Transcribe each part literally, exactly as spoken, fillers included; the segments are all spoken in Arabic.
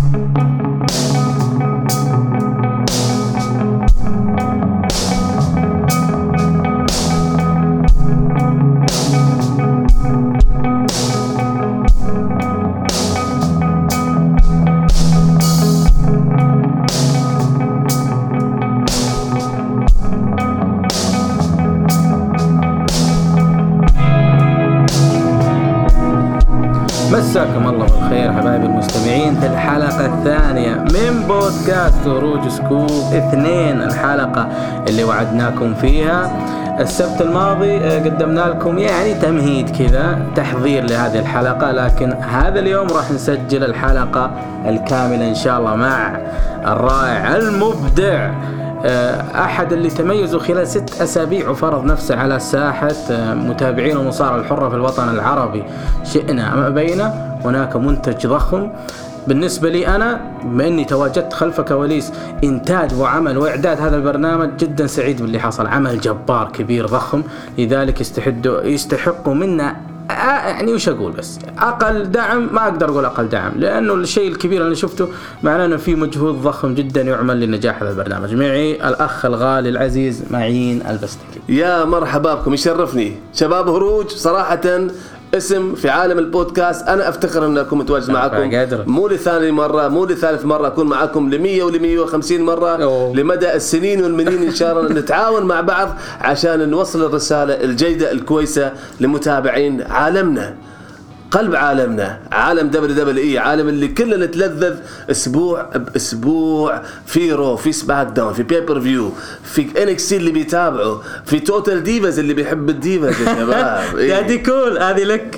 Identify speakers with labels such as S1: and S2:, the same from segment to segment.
S1: مساكم الله بالخير حبايبي المستمعين في الحلقة الثانية من بودكاست روج سكوب اثنين، الحلقة اللي وعدناكم فيها السبت الماضي. قدمنا لكم يعني تمهيد كذا تحضير لهذه الحلقة، لكن هذا اليوم راح نسجل الحلقة الكاملة إن شاء الله مع الرائع المبدع أحد اللي تميزوا خلال ست أسابيع وفرض نفسه على ساحة متابعين المصارعة الحرة في الوطن العربي. شئنا أم أبينا هناك منتج ضخم بالنسبة لي أنا، بما أني تواجدت خلف كواليس إنتاج وعمل وإعداد هذا البرنامج. جدا سعيد باللي حصل، عمل جبار كبير ضخم، لذلك يستحقوا يستحقوا منا يعني وش أقول، بس أقل دعم ما أقدر أقول أقل دعم، لأنه الشيء الكبير اللي شفته معناه أنه في مجهود ضخم جدا يعمل لنجاح هذا البرنامج. معي الأخ الغالي العزيز معين البستكي.
S2: يا مرحبا بكم، يشرفني شباب هروج. صراحة اسم في عالم البودكاست أنا أفتخر أن أكون متواجد معكم، مو لثاني مرة مو لثالث مرة، أكون معكم لمية ولمية وخمسين مرة أوه. لمدى السنين والمنين إن شاء الله نتعاون مع بعض عشان نوصل الرسالة الجيدة الكويسة لمتابعين عالمنا، قلب عالمنا، عالم دبليو دبليو اي، عالم اللي كلنا نتلذذ اسبوع باسبوع في رو، في سماك داون، في بيبر فيو، في ان اكس تي اللي بيتابعوا، في توتال ديفاز اللي بيحب الديفاز يا شباب.
S1: دادي كول هذه لك.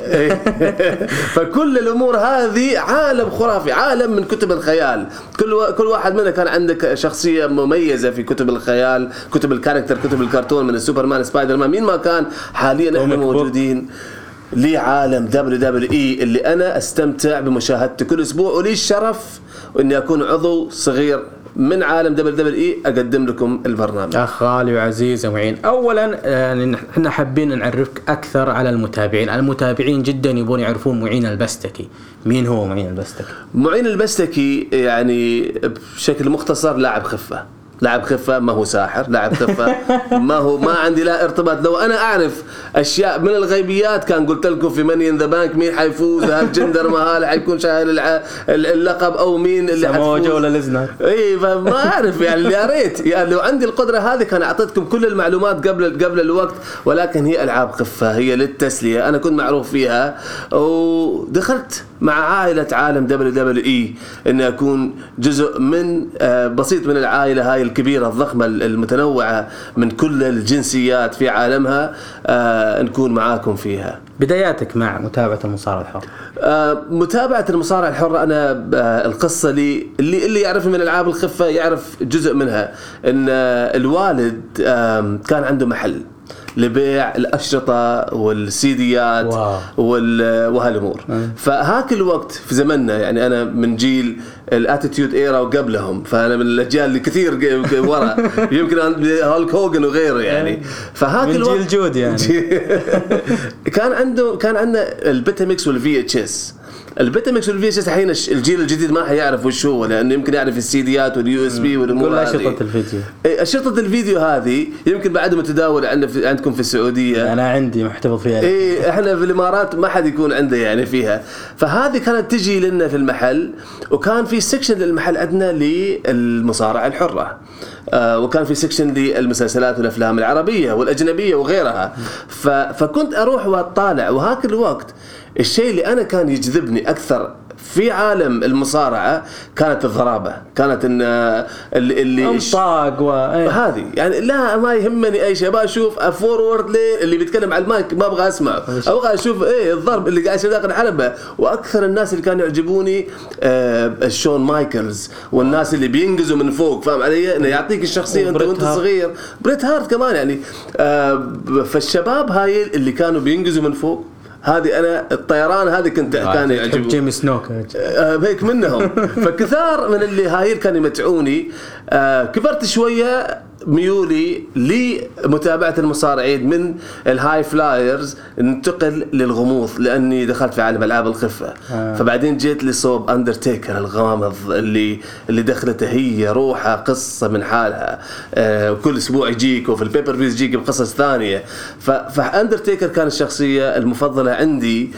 S2: فكل الامور هذه عالم خرافي، عالم من كتب الخيال. كل كل واحد منا كان عندك شخصيه مميزه في كتب الخيال، كتب الكاركتر، كتب الكرتون، من السوبرمان، سبايدر مان، مين ما كان. حاليا احنا موجودين لي عالم دبليو دبليو اي اللي انا استمتع بمشاهدته كل اسبوع، ولي الشرف اني اكون عضو صغير من عالم دبليو دبليو اي اقدم لكم البرنامج.
S1: اخ غالي وعزيز معين، اولا احنا حابين نعرفك اكثر على المتابعين. المتابعين جدا يبون يعرفون معين البستكي. مين هو معين البستكي؟
S2: معين البستكي يعني بشكل مختصر لاعب خفة. لاعب خفة، ما هو ساحر، لاعب خفة ما هو ما عندي لا ارتباط. لو أنا أعرف أشياء من الغيبيات كان قلت لكم في ماني إن ذا بانك مين حيفوز، هل جندر مهال حيكون شايل اللقب أو مين اللي حتفوز
S1: ولا لزنا.
S2: إيه فما أعرف يعني. يا ريت يعني لو عندي القدرة هذه كان أعطيتكم كل المعلومات قبل قبل الوقت، ولكن هي ألعاب خفة، هي للتسلية. أنا كنت معروف فيها ودخلت مع عائلة عالم دبليو دبليو اي إن أكون جزء من بسيط من العائلة هاي الكبيرة الضخمة المتنوعة من كل الجنسيات في عالمها، نكون معاكم فيها.
S1: بداياتك مع متابعة المصارعة الحرة؟
S2: متابعة المصارعة الحرة أنا القصة لي اللي اللي يعرف من الألعاب الخفة يعرف جزء منها. إن الوالد كان عنده محل لبيع الأشرطة والسيديات وهالأمور. فهاك الوقت في زمننا، يعني أنا من جيل الاتيتيود ايرا وقبلهم، فأنا من الأجيال اللي كثير ورا يمكن هالك هوجن وغيره يعني. فهاك
S1: من
S2: الوقت
S1: جيل جود يعني.
S2: كان عنده كان عندنا البيتاميكس والفي اتش اس. البيتاميكس والفي اتش اس الحين الجيل الجديد ما حيعرف وش هو، لانه يمكن يعرف السيديات واليو اس بي والامور هذه.
S1: اشرطه الفيديو
S2: اشرطه الفيديو هذه يمكن بعد متداول عندنا عندكم في السعوديه.
S1: انا عندي محتفظ فيها.
S2: اي احنا في الامارات ما حد يكون عنده يعني فيها. فهذه كانت تجي لنا في المحل، وكان في سكشن للمحل عندنا للمصارعه الحره، آه وكان في سكشن للمسلسلات والافلام العربيه والاجنبيه وغيرها. فكنت اروح واطالع. وهاك الوقت الشيء اللي أنا كان يجذبني أكثر في عالم المصارعة كانت الضرابة، كانت إن اللي اللي
S1: انطاق
S2: وهذه يعني لا ما يهمني أي شيء، أبغى أشوف أفورورد ليه اللي بيتكلم على المايك ما أبغى أسمع، أبغى أشوف إيه الضرب اللي قاعد يصير داخل الحلبة. وأكثر الناس اللي كانوا يعجبوني آه شون مايكلز والناس اللي بينجزوا من فوق، فاهم علي؟ إنه يعطيك الشخصية أنت وأنت صغير. بريت هارت كمان يعني. آه فالشباب هاي اللي كانوا بينجزوا من فوق، هذه أنا الطيران هذه كنت كان يعجبني.
S1: جيمي سنوك
S2: آه هيك منهم. فكثار من اللي هايل كانوا يمتعوني. آه كبرت شوية ميولي لمتابعة المصارعين من الهاي فلايرز ننتقل للغموض لأني دخلت في عالم ألعاب الخفة. آه. فبعدين جيت لصوب أندرتيكر الغامض اللي اللي دخلته هي روحها قصة من حالها. آه وكل أسبوع يجيك وفي البيبر فيز يجيك بقصص ثانية. فأندرتيكر كان الشخصية المفضلة عندي.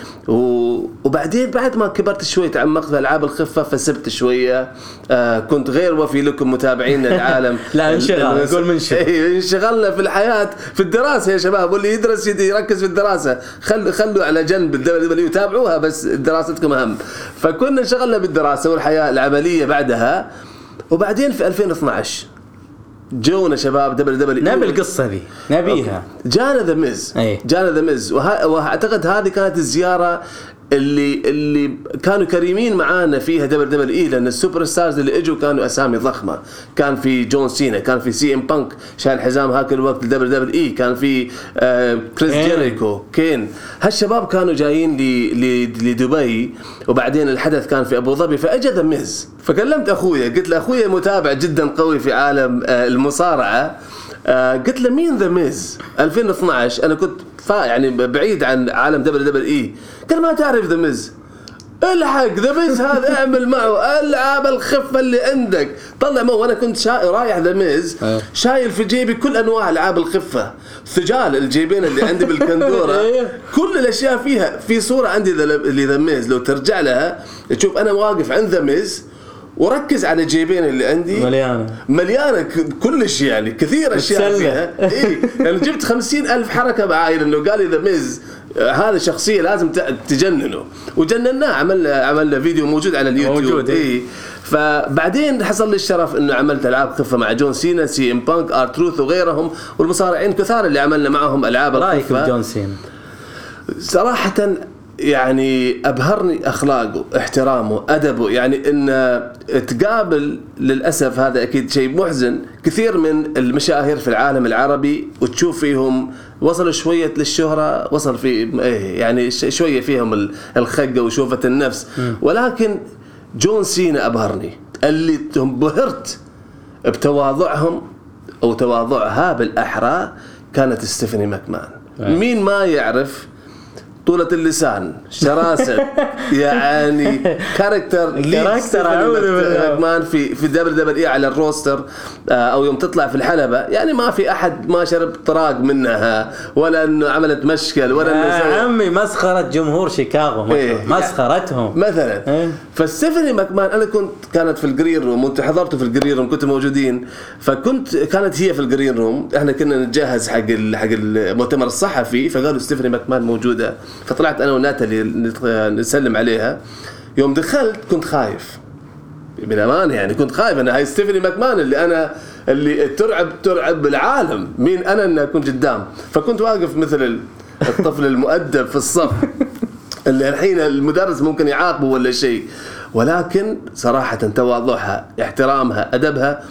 S2: وبعدين بعد ما كبرت شوي تعمقت في ألعاب الخفة فسبت شوية. آه كنت غير وفي لكم متابعين العالم.
S1: لا انشغل نقول منشغل.
S2: انشغلنا في الحياة في الدراسة يا شباب واللي يدرس يركز في الدراسة خلوا خلوا على جنب الدولة يتابعوها بس دراستكم أهم. فكنا انشغلنا بالدراسة والحياة العملية بعدها. وبعدين في ألفين واثناشر جونا شباب دبل دبل
S1: نبي القصة ذي نبيها.
S2: جانا ذا ميز جانا ذا ميز وأعتقد هذه كانت الزيارة اللي اللي كانوا كريمين معانا فيها دبل دبل اي لان السوبر ستارز اللي اجوا كانوا اسامي ضخمه. كان في جون سينا كان في سي ام بانك شال حزام هاك الوقت دبل دبل اي كان في آه كريس جيريكو كين. هالشباب كانوا جايين لدبي وبعدين الحدث كان في ابو ظبي فاجى ذا ميز. فكلمت اخويا قلت له اخويا متابع جدا قوي في عالم آه المصارعه. آه قلت له مين ذا ميز ألفين واثناشر انا كنت فا يعني بعيد عن عالم دبل دبل اي. قال ما تعرف ذا ميز الحق ذا ميز هذا اعمل معه العاب الخفه اللي عندك طلع معه. وانا كنت شا... رايح ذا ميز شايل في جيبي كل انواع العاب الخفه ثجال الجيبين اللي عندي بالكندوره كل الاشياء فيها. في صوره عندي اللي ذا ميز لو ترجع لها تشوف انا واقف عند ذا ميز وركز على الجيبين اللي عندي
S1: مليانة
S2: مليانة كل شيء يعني كثير أشياء فيها. إيه يعني جبت خمسين ألف حركة معاي لأنه قال لي ذا ميز هذا شخصية لازم تجننه وجنناه. عملنا عملنا فيديو موجود على اليوتيوب موجود. إيه فبعدين حصل لي الشرف إنه عملت ألعاب خفة مع جون سينا سي إم بانك آر-تروث وغيرهم والمصارعين كثار اللي عملنا معهم ألعاب الخفة.
S1: رأيك بجون سينا؟
S2: صراحة يعني أبهرني أخلاقه احترامه أدبه. يعني إن تقابل للأسف هذا أكيد شيء محزن كثير من المشاهير في العالم العربي وتشوف فيهم وصلوا شوية للشهرة وصل في يعني شوية فيهم الخقة وشوفة النفس. ولكن جون سينا أبهرني اللي انبهرت بتواضعهم أو تواضعها بالأحرى كانت ستيفاني ماكمان. مين ما يعرف طولة اللسان شراسة يعني كاركتر
S1: كاركتر
S2: ماكمان في في دبل دبل اي على الروستر او يوم تطلع في الحلبة يعني ما في احد ما شرب طراق منها ولا انه عملت مشكل ولا
S1: انه عمي مسخرة جمهور شيكاغو إيه مسخرتهم
S2: مثلا إيه؟ فستيفاني ماكمان انا كنت كانت في الجرين روم وانت حضرتوا في الجرين روم كنتوا موجودين. فكنت كانت هي في الجرين روم احنا كنا نتجهز حق حق المؤتمر الصحفي فقالوا ستيفاني ماكمان موجودة. فطلعت أنا وناتالي نسلم عليها. يوم دخلت كنت خايف بالأمانة يعني كنت خايف أنا هاي ستيفاني ماكمان اللي أنا اللي ترعب ترعب بالعالم مين أنا أن أكون قدام. فكنت واقف مثل الطفل المؤدب في الصف اللي الحين المدرس ممكن يعاقبه ولا شيء. ولكن صراحة تواضعها احترامها أدبها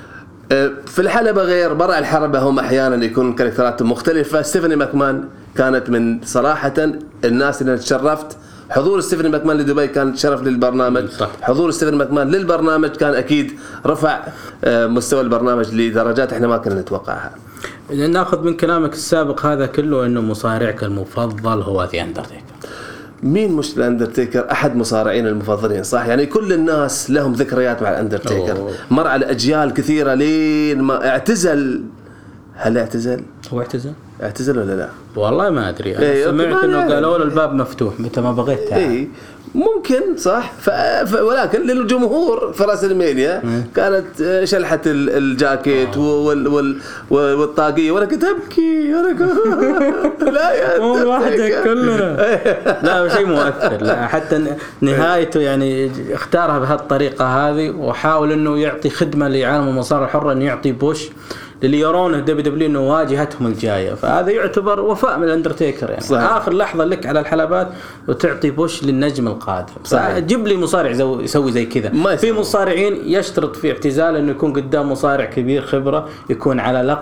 S2: في الحلبة غير برا الحلبة هم أحيانا يكون كاركتراتهم مختلفة. ستيفاني ماكمان كانت من صراحة الناس اللي تشرفت حضور ستيفاني ماكمان لدبي كان شرف للبرنامج. صح. حضور ستيفاني ماكمان للبرنامج كان أكيد رفع مستوى البرنامج لدرجات إحنا ما كنا نتوقعها.
S1: ناخذ من كلامك السابق هذا كله إنه مصارعك المفضل هو ذا أندرتيكر.
S2: مين مش الأندرتيكر أحد مصارعين المفضلين صح يعني كل الناس لهم ذكريات مع الأندرتيكر. أوه. مر على أجيال كثيرة لين ما اعتزل. هل اعتزل؟
S1: هو اعتزل؟
S2: اعتزل ولا لا؟
S1: والله ما أدري. إيه سمعت إنه قالوا له الباب مفتوح متى ما بغيت تعال.
S2: إيه ممكن صح ف... ف... ولكن للجمهور في راس المانيا كانت شلحة الجاكيت وال... وال... والطاقية وأنا كنت أبكي وأنا كنت لا يا
S1: مو لوحدك كلنا. لا شيء مؤثر. لا حتى نهايته يعني اختارها بهالطريقة هذه وحاول إنه يعطي خدمة لعالم المصارعة الحرة إنه يعطي بوش اللي يرونه دبليو دبليو إنه واجهتهم الجاية. فهذا يعتبر وفاء من الأندرتيكر يعني صحيح. آخر لحظة لك على الحلبات وتعطي بوش للنجم القادم. جيب لي مصارع يسوي زي كذا. في مصارعين يشترط في اعتزال إنه يكون قدام مصارع كبير خبرة يكون على لقب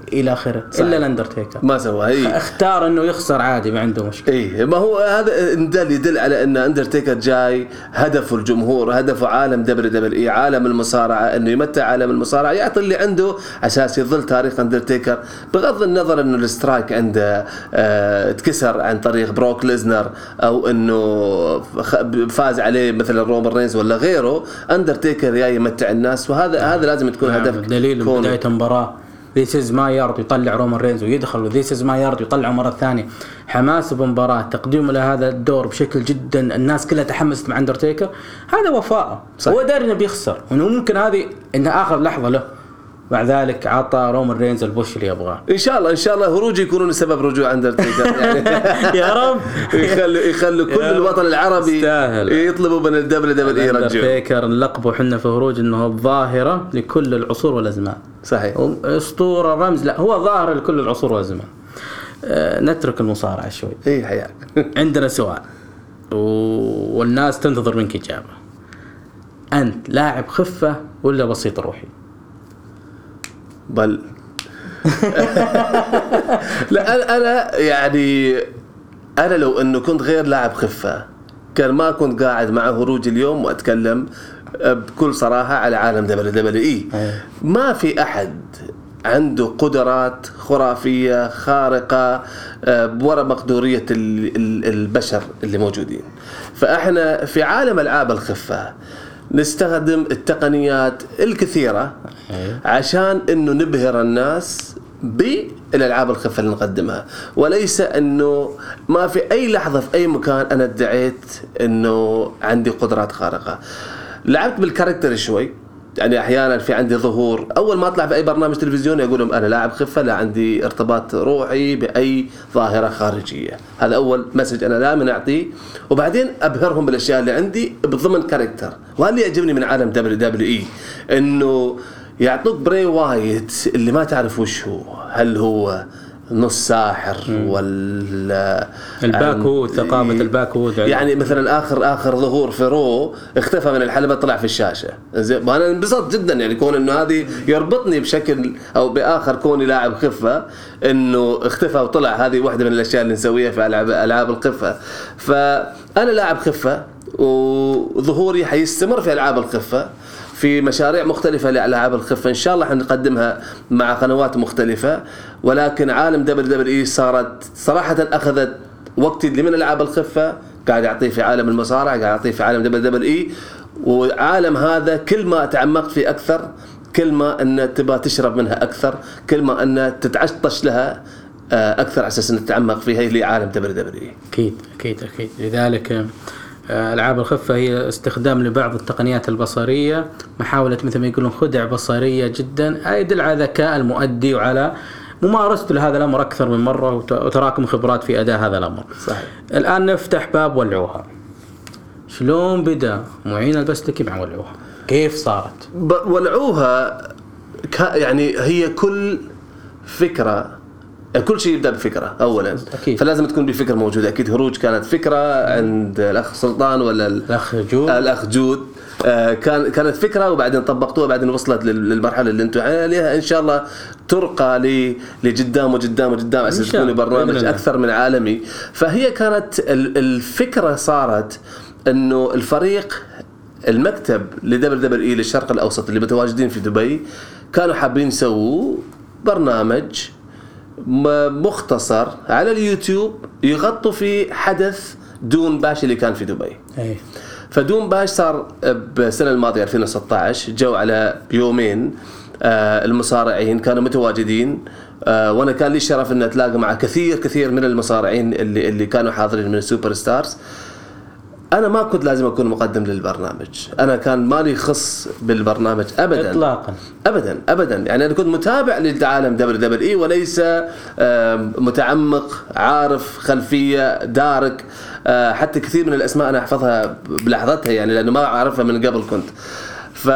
S1: الى اخره الا الاندرتيكر
S2: ما سوى هي
S1: اختار انه يخسر عادي ما عنده مشكله.
S2: ايه ما هو هذا ده يدل على ان اندرتيكر جاي هدفه الجمهور، هدفه عالم دبليو دبليو اي، عالم المصارعه، انه يمتع عالم المصارعه، يعطي اللي عنده اساس يظل تاريخ اندرتيكر، بغض النظر انه السترايك عنده اه تكسر عن طريق بروك ليزنر او انه فاز عليه مثل رومان رينز ولا غيره. اندرتيكر جاي يمتع الناس، وهذا هذا لازم تكون
S1: نعم.
S2: هدف.
S1: دليل بدايه المباراه This is my yard يطلع رومان رينز ويدخل، و This is my yard يطلعه مرة ثانية. حماس بمباراة، تقديمه لهذا الدور بشكل جدا الناس كلها تحمست مع أندرتيكر، هذا وفاء. هو داري إنه بيخسر، وإنه ممكن هذه إنها آخر لحظة له، مع ذلك عطى رومان رينز البوش اللي يبغاه.
S2: ان شاء الله ان شاء الله هروج يكونون سبب رجوع اندرتيكر يعني
S1: يا رب
S2: يخلوا يخلوا كل الوطن العربي استاهل. يطلبوا من الدبليو دبليو اي يرجعوا
S1: اندرتيكر. نلقبه احنا في هروج انه الظاهره لكل العصور والازمان.
S2: صحيح،
S1: اسطوره رمز، لا هو ظاهر لكل العصور والازمان. أه نترك المصارعه شوي.
S2: اي حياك
S1: عندنا سؤال والناس تنتظر منك اجابه. انت لاعب خفه ولا بسيط روحي؟
S2: بل لا أنا, أنا يعني أنا لو أنه كنت غير لاعب خفة كان ما كنت قاعد مع هروج اليوم وأتكلم بكل صراحة على عالم دبليو دبليو إي. ما في أحد عنده قدرات خرافية خارقة بورا مقدورية البشر اللي موجودين. فإحنا في عالم ألعاب الخفة نستخدم التقنيات الكثيرة عشان انه نبهر الناس بالالعاب الخفة اللي نقدمها، وليس انه ما في اي لحظة في اي مكان انا ادعيت انه عندي قدرات خارقة. لعبت بالكاركتر شوي، يعني احيانا في عندي ظهور اول ما اطلع في اي برنامج تلفزيوني اقول لهم انا لاعب خفه، لا عندي ارتباط روحي باي ظاهره خارجيه. هذا اول مسج انا دائما اعطيه، وبعدين ابهرهم بالاشياء اللي عندي بضمن كاركتر. وهذا اللي يعجبني من عالم دبليو دبليو اي، انه يعطوك بري وايت اللي ما تعرف وش هو، هل هو نص ساحر ولا
S1: الباكو ثقافة الباكو
S2: يعني مثلا آخر آخر ظهور في رو اختفى من الحلبة طلع في الشاشة. وأنا انبسطت جدا يعني كون إنه هذه يربطني بشكل أو بآخر كوني لاعب خفة إنه اختفى وطلع. هذه واحدة من الأشياء اللي نسويها في ألعاب ألعاب الخفة. فأنا لاعب خفة وظهوري حيستمر في ألعاب الخفة في مشاريع مختلفة لألعاب الخفة إن شاء الله حنقدمها مع قنوات مختلفة. ولكن عالم دبليو دبليو إي صارت صراحة أخذت وقتي اللي من ألعاب الخفة قاعد أعطيه في عالم المصارعة، قاعد أعطيه في عالم دبليو دبليو إي. وعالم هذا كل ما تعمقت فيه أكثر كل ما أن تبى تشرب منها أكثر، كل ما أن تتعطش لها أكثر على أساس أن تتعمق فيها. هي عالم دبليو دبليو إي.
S1: أكيد أكيد أكيد. لذلك ألعاب الخفة هي استخدام لبعض التقنيات البصرية، محاولة مثل ما يقولون خدع بصرية جدا، يدل على ذكاء المؤدي وعلى ممارسته لهذا الأمر أكثر من مرة وتراكم خبرات في أداء هذا الأمر.
S2: صحيح.
S1: الآن نفتح باب ولعوها. شلون بدأ معين البستكي مع ولعوها؟ كيف صارت؟
S2: ولعوها يعني هي كل فكرة، كل شيء يبدأ بفكرة أولاً. أكيد. فلازم تكون بفكرة موجودة. أكيد هروج كانت فكرة عند الأخ سلطان ولا
S1: الأخ جود.
S2: الأخ جود آه كان كانت فكرة وبعدين طبقتوها وبعدين وصلت للمرحلة اللي أنتم عليها. إن شاء الله ترقى لقدام وقدام وقدام عشان تكون برنامج أكثر من عالمي. فهي كانت الفكرة صارت إنه الفريق المكتب لدبليو دبليو إي للشرق الأوسط اللي متواجدين في دبي كانوا حابين يسووا برنامج مختصر على اليوتيوب يغطوا في حدث دون باش اللي كان في دبي.
S1: أي.
S2: فدون باش صار بالسنة الماضية ألفين وستة عشر، جو على يومين آه المصارعين كانوا متواجدين آه وانا كان لي الشرف ان اتلاقى مع كثير كثير من المصارعين اللي اللي كانوا حاضرين من السوبر ستارز. أنا ما كنت لازم أكون مقدم للبرنامج، أنا كان مالي خص بالبرنامج أبداً
S1: إطلاقاً
S2: أبداً أبداً. يعني أنا كنت متابع للعالم دبليو دبليو إي وليس متعمق عارف خلفية دارك. حتى كثير من الأسماء أنا أحفظها بلحظتها يعني لأنه ما أعرفها من قبل كنت. ف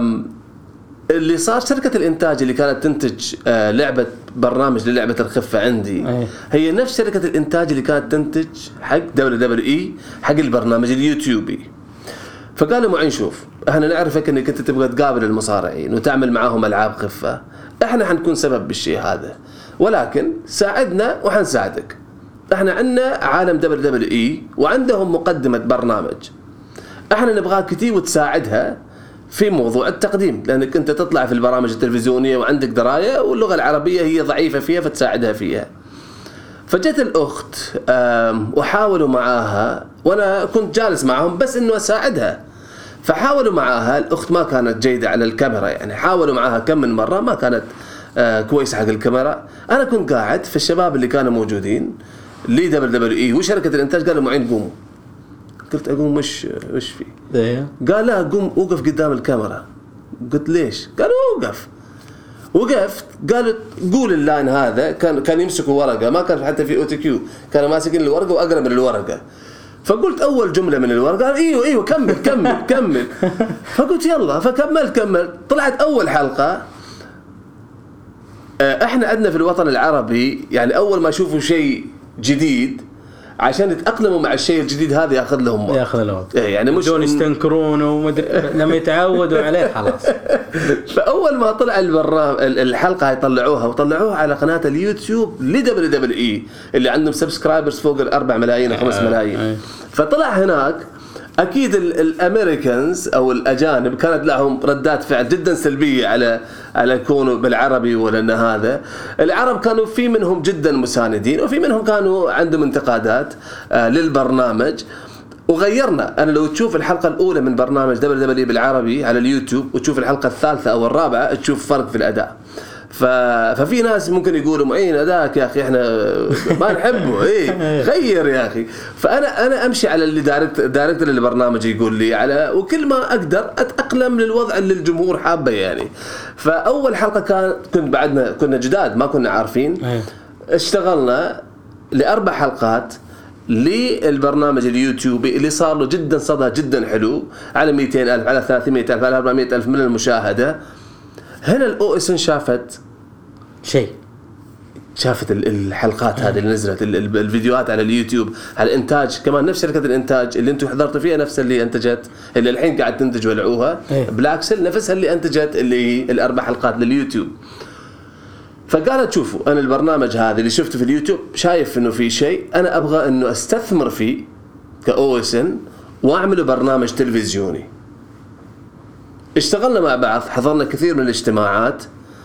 S2: اللي صار شركة الإنتاج اللي كانت تنتج لعبة برنامج للعبة الخفة عندي
S1: أيه.
S2: هي نفس شركة الإنتاج اللي كانت تنتج حق دبليو دبليو إي حق البرنامج اليوتيوبي. فقالوا معين شوف احنا نعرفك انك انت تبغى تقابل المصارعين وتعمل معاهم العاب خفه، احنا حنكون سبب بالشيء هذا، ولكن ساعدنا وحنساعدك. احنا عندنا عالم دبليو دبليو اي وعندهم مقدمه برنامج، احنا نبغاك تي وتساعدها في موضوع التقديم، لانك انت تطلع في البرامج التلفزيونيه وعندك درايه واللغه العربيه هي ضعيفه فيها فتساعدها فيها. فجت الاخت وحاولوا معاها وانا كنت جالس معهم بس انه اساعدها، فحاولوا معاها. الاخت ما كانت جيده على الكاميرا، يعني حاولوا معاها كم من مره ما كانت كويسه حق الكاميرا. انا كنت قاعد في الشباب اللي كانوا موجودين لي دبليو دبليو اي وشركه الانتاج قالوا معين قوموا. قلت اقوم مش وش في؟ قال لا قوم وقف قدام الكاميرا. قلت ليش؟ قالوا وقف. وقفت. قالوا قول اللاين هذا. كان كان يمسكوا ورقه، ما كان حتى في او تي كيو، كانوا ماسكين الورقه واقرب من الورقه. فقلت اول جمله من الورقه قال ايوه ايوه كمل كمل كمل. فقلت يلا، فكملت كمل. طلعت اول حلقه. احنا عندنا في الوطن العربي يعني اول ما يشوفوا شيء جديد عشان يتأقلموا مع الشيء الجديد هذا ياخذ لهم وقت.
S1: ياخذ لهم وقت.
S2: يعني مش
S1: بدون يستنكرون ومدري لما يتعودوا عليه خلاص.
S2: فأول ما طلع البرنامج الحلقة هيطلعوها وطلعوها على قناة اليوتيوب لدبليو دبليو اي اللي عندهم سبسكرايبرز فوق الأربع ملايين أو خمس ملايين. فطلع هناك أكيد الأمريكانز أو الأجانب كانت لهم ردات فعل جدا سلبية على على كونه بالعربي، ولأن هذا العرب كانوا في منهم جدا مساندين وفي منهم كانوا عندهم انتقادات آه للبرنامج. وغيرنا. أنا لو تشوف الحلقة الأولى من برنامج دبليو دبليو بالعربي على اليوتيوب وتشوف الحلقة الثالثة أو الرابعة تشوف فرق في الأداء. ف... ففي ناس ممكن يقولوا معين أداك يا أخي إحنا ما نحبه إيه غير يا أخي. فأنا أنا أمشي على اللي دايركت دايركتور البرنامج يقول لي على، وكل ما أقدر أتأقلم للوضع اللي الجمهور حابه يعني. فأول حلقة كان كنت بعدنا كنا جداد ما كنا عارفين، اشتغلنا لأربع حلقات للبرنامج اليوتيوبي اللي صار له جدا صدى جدا حلو على مئتين ألف على ثلاثمئة ألف على أربعمئة ألف من المشاهدة. هنا الأو اس ان شافت
S1: شيء،
S2: شافت الحلقات هذه اللي نزلت الفيديوهات على اليوتيوب على الانتاج كمان نفس شركه الانتاج اللي انتم حضرتوا فيها نفس اللي انتجت اللي الحين قاعد تنتج ولعوها بلاكسل نفسها اللي انتجت اللي الاربع حلقات لليوتيوب. فقالت شوفوا انا البرنامج هذا اللي شفته في اليوتيوب شايف انه في شيء انا ابغى انه استثمر فيه كأو اس ان واعمله برنامج تلفزيوني. اشتغلنا مع بعض، حضرنا كثير من الاجتماعات،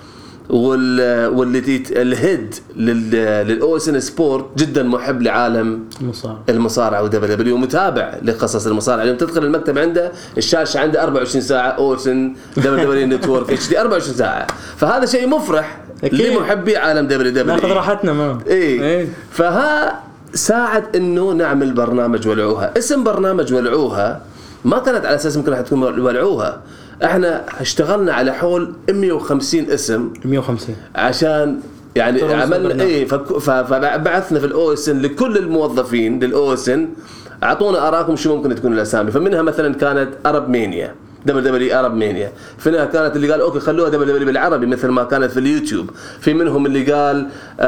S2: وال واللي الهيد للأو اس ان سبورت جدا محب لعالم
S1: المصارعة
S2: المصارعة ودبليو دبليو ومتابع لقصص المصارعة. اليوم تدخل المكتب عنده الشاشة عنده أربعة وعشرين ساعة أو اس ان دبليو دبليو نتورك اتش دي أربعة وعشرين ساعة. فهذا شيء مفرح لمحبي عالم دبليو دبليو.
S1: ناخذ راحتنا ما
S2: ايه, إيه. فها ساعد انه نعمل برنامج ولعوها. اسم برنامج ولعوها ما كانت على اساس ممكن حتكون ولعوها، احنا اشتغلنا على حول مئة وخمسين اسم
S1: مئة وخمسين
S2: عشان يعني عملنا ايه. فبعثنا في الاو اس ان لكل الموظفين للاو اس ان اعطونا اراءكم شو ممكن تكون الاسامي. فمنها مثلا كانت ارب مانيا دبليو دبليو ارب مانيا، فيها كانت اللي قال اوكي خلوها دبليو دبليو بالعربي مثل ما كانت في اليوتيوب. في منهم اللي قال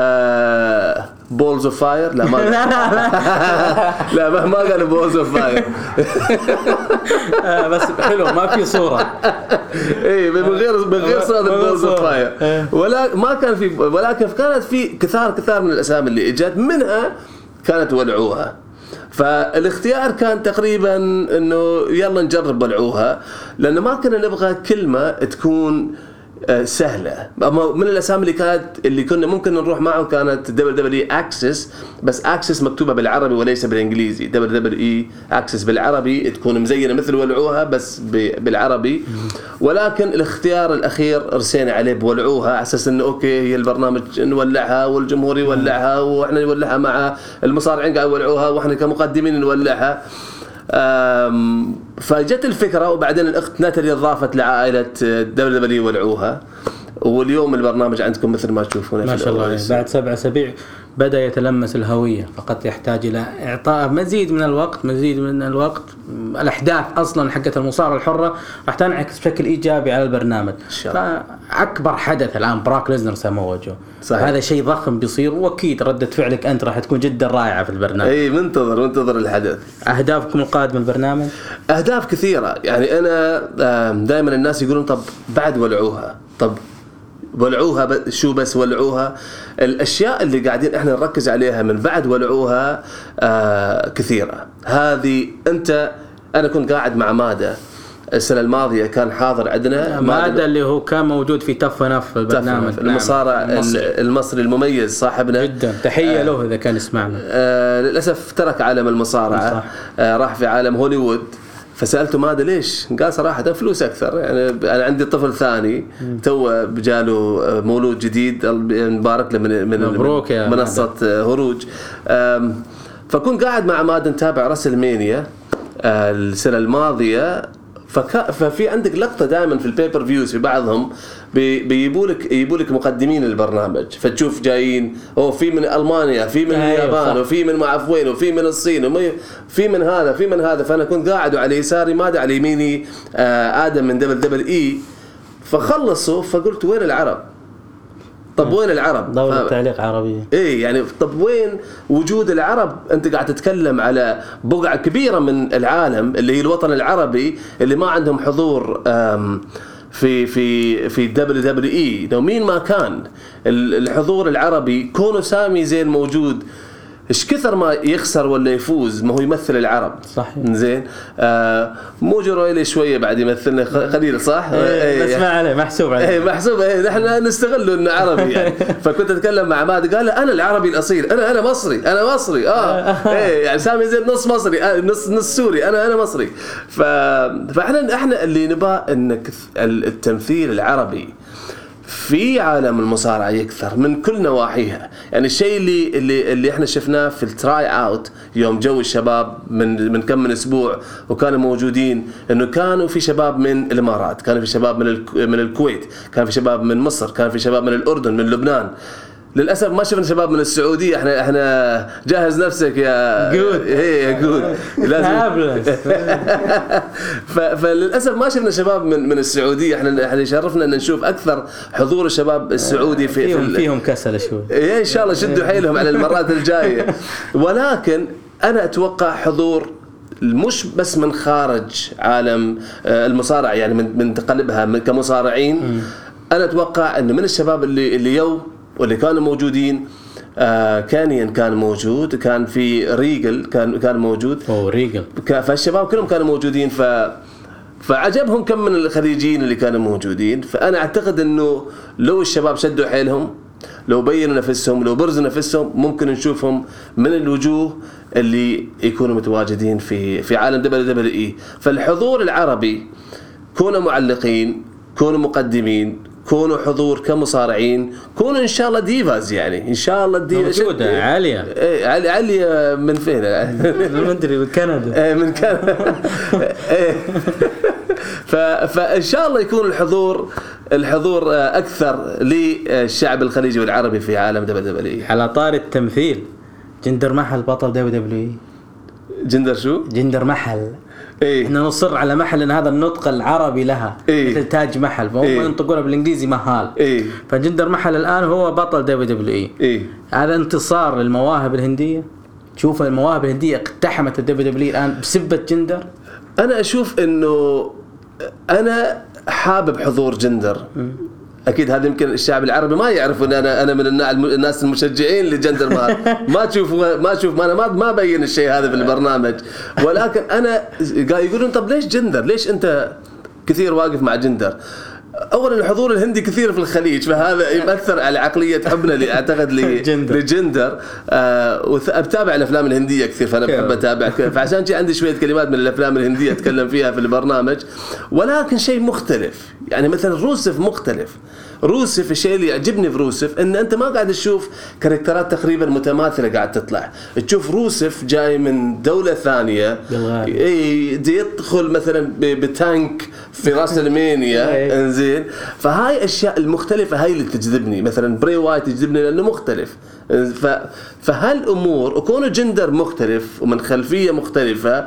S2: آه بولز اوف فاير. لا ما لا ما, ما قالوا بولز اوف فاير
S1: بس حلو ما في صوره
S2: ايه من غير من غير صوره بولز اوف فاير ولا ما كان في، ولكن كانت في كثار كثار من الاسامي اللي اجت منها كانت ولعوها. فالاختيار كان تقريبا انه يلا نجرب ولعوها، لانه ما كنا نبغى كلمه تكون سهله. من الاسامي اللي كانت اللي كنا ممكن نروح معه كانت دبليو دبليو اكسس، بس اكسس مكتوبه بالعربي وليس بالانجليزي. دبليو دبليو اي اكسس بالعربي تكون مزينه مثل ولعوها بس بالعربي. ولكن الاختيار الاخير رسينا عليه بولعوها على اساس انه اوكي هي البرنامج نولعها والجمهور يولعها واحنا نولعها مع المصارعين قاعد يولعوها واحنا كمقدمين نولعها. فجت الفكره، وبعدين الاخت ناتالي اضافت لعائله دبليو دبليو ولعوها. واليوم البرنامج عندكم مثل ما تشوفون
S1: ما شاء الله بعد سبع أسابيع بدأ يتلمس الهوية، فقط يحتاج إلى إعطاء مزيد من الوقت مزيد من الوقت. الأحداث أصلا حقت المصارعة الحرة راح تنعكس بشكل إيجابي على البرنامج. فأكبر حدث الآن براك ليزنر سامو جو، هذا شيء ضخم بيصير، وأكيد ردة فعلك أنت راح تكون جدا رائعة في البرنامج.
S2: أي منتظر منتظر الحدث.
S1: أهدافكم القادمة البرنامج؟
S2: أهداف كثيرة، يعني أنا دائما الناس يقولون طب بعد ولعوها، طب ولعوها شو بس ولعوها. الأشياء اللي قاعدين إحنا نركز عليها من بعد ولعوها آه كثيرة. هذه أنت أنا كنت قاعد مع مادة السنة الماضية، كان حاضر عندنا
S1: مادة اللي هو كان موجود في تف نف البرنامج
S2: المصارع المصري. المصري المميز صاحبنا
S1: جدا، تحية آه له إذا كان يسمعنا.
S2: آه للأسف ترك عالم المصارعة، آه راح في عالم هوليوود. فسألته ماذا ليش؟ قال صراحة فلوس أكثر، يعني أنا عندي طفل ثاني تو بجاله مولود جديد، مبارك له من من منصة هروج. فكنت قاعد مع ماد نتابع راسل مانيا السنة الماضية، فك... ففي عندك لقطة دائما في البيبر فيوز في بعضهم بي... بيجيبولك يجيبولك مقدمين البرنامج، فتشوف جايين أو في من ألمانيا، في من اليابان، وفي من معفوين، وفي من الصين، وفي من هذا في من هذا. فأنا كنت قاعد وعلى يساري ماذا على يميني آه آدم من دبل دبل إي. فخلصوا فقلت وين العرب؟ طب وين العرب؟
S1: دولة تعليق عربية.
S2: إيه يعني طب وين وجود العرب؟ أنت قاعد تتكلم على بقعة كبيرة من العالم اللي هي الوطن العربي اللي ما عندهم حضور في في في دبليو دبليو إي. لو مين ما كان الحضور العربي كونه سامي زين موجود، إيش كثر ما يخسر ولا يفوز، ما هو يمثل العرب.
S1: صحيح.
S2: زين آه مو جرويلي شوية بعد يمثلنا قليل صح؟
S1: إيه بس ما عليه محسوب عليه.
S2: إيه محسوب. إيه نحن نستغله إنه عربي يعني. فكنت أتكلم مع ماد قال أنا العربي الأصيل، أنا أنا مصري، أنا مصري آه إيه يعني سامي زين نص مصري آه نص نص سوري، أنا أنا مصري. ف فإحنا إحنا اللي نبغى إنك التمثيل العربي في عالم المصارعة يكثر من كل نواحيها. يعني الشيء اللي اللي اللي احنا شفناه في التراي اوت يوم جو الشباب من من كم من اسبوع وكانوا موجودين، انه كانوا في شباب من الامارات، كانوا في شباب من من الكويت، كان في شباب من مصر، كان في شباب من الاردن، من لبنان. للاسف ما شفنا شباب من السعوديه. احنا احنا جهز نفسك يا
S1: جود.
S2: هي يا جود لازم. فللاسف ما شفنا شباب من من السعوديه. احنا احنا شرفنا ان نشوف اكثر حضور الشباب السعودي في
S1: فيهم في فيهم كسل شوي.
S2: ايه ان شاء الله شدوا حيلهم على المرات الجايه. ولكن انا اتوقع حضور مش بس من خارج عالم المصارعه، يعني من من تقلبها من كمصارعين. انا اتوقع انه من الشباب اللي اللي يوم واللي كانوا موجودين آه كانيان كان موجود، كان في ريجل كان كان موجود.
S1: أو ريجل.
S2: فالشباب كلهم كانوا موجودين. ف فعجبهم كم من الخليجيين اللي كانوا موجودين. فأنا أعتقد إنه لو الشباب شدوا حيلهم، لو بينوا نفسهم، لو برزوا نفسهم، ممكن نشوفهم من الوجوه اللي يكونوا متواجدين في في عالم دبليو دبليو إي. فالحضور العربي كونوا معلقين، كونوا مقدمين، كونوا حضور كمصارعين، كونوا ان شاء الله ديفاز. يعني ان شاء الله
S1: ديفاز موجوده عاليه.
S2: ايه عاليه عاليه من فين؟
S1: ما ادري من كندا.
S2: ايه من كندا. ايه فان شاء الله يكون الحضور الحضور اكثر للشعب الخليجي والعربي في عالم دبليو دبليو إي.
S1: على طار التمثيل، جندر محل بطل دبليو دبليو إي.
S2: جندر شو؟
S1: جندر محل.
S2: إيه؟
S1: احنا نصر على محل ان هذا النطق العربي لها.
S2: إيه؟
S1: مثل تاج محل، فهم إيه؟ ينطقونها بالانجليزي مهال.
S2: إيه؟
S1: فجندر محل الان هو بطل دبليو دبليو إي.
S2: إيه؟
S1: هذا انتصار للمواهب الهنديه. تشوف المواهب الهنديه اقتحمت الدبليو دبليو إي الان بسبه جندر.
S2: انا اشوف انه انا حابب حضور جندر. م. اكيد هذا يمكن الشعب العربي ما يعرف ان انا انا من الناس المشجعين لجندر مال. ما تشوف ما تشوف ما انا ما ما بين الشيء هذا في البرنامج. ولكن انا قاعد يقولون طب ليش جندر؟ ليش انت كثير واقف مع جندر؟ اولا الحضور الهندي كثير في الخليج، فهذا يؤثر على عقليه حبنا اللي اعتقد لجندر. آه واتابع الافلام الهنديه كثير، فانا بحب اتابع، فعشان شيء عندي شويه كلمات من الافلام الهنديه اتكلم فيها في البرنامج. ولكن شيء مختلف، يعني مثلا روسف مختلف. روسف الشيء اللي يعجبني في روسف ان انت ما قاعد تشوف كاركترات تقريبا متماثله قاعد تطلع، تشوف روسف جاي من دوله ثانيه، اي يدخل مثلا بتانك في راس المانيا انزين زين. فهاي الاشياء المختلفه هاي اللي تجذبني. مثلا بري وايت تجذبني لانه مختلف. ف فهالامور وكونه جندر مختلف ومن خلفيه مختلفه